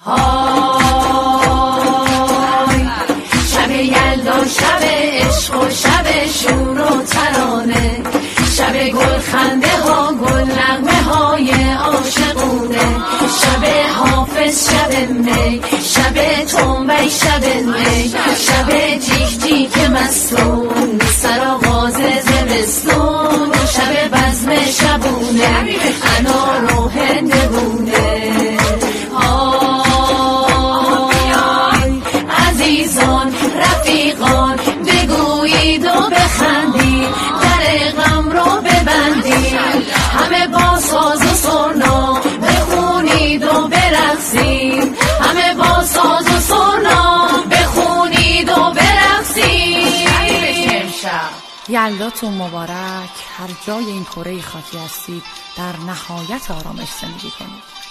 های شب یلدا، شب عشق و شب شور و ترانه، شب گل خنده ها، گل نغمه های عاشقونه، شب حافظ، شب می، شب تنبی، شب نی، شب جیک جیک مستون، سرآغاز زمستون، شب بزم شبونه، انار و هندوونه. آی عزیزان رفیقان، بگویید و بخندید، در غم رو ببندید، همه با ساز و سرنا بخونید و برقصید، همه با ساز و سرنا بخونید و برقصید. یلداتون مبارک. هر جای این کره خاکی هستید در نهایت آرامش زندگی کنید.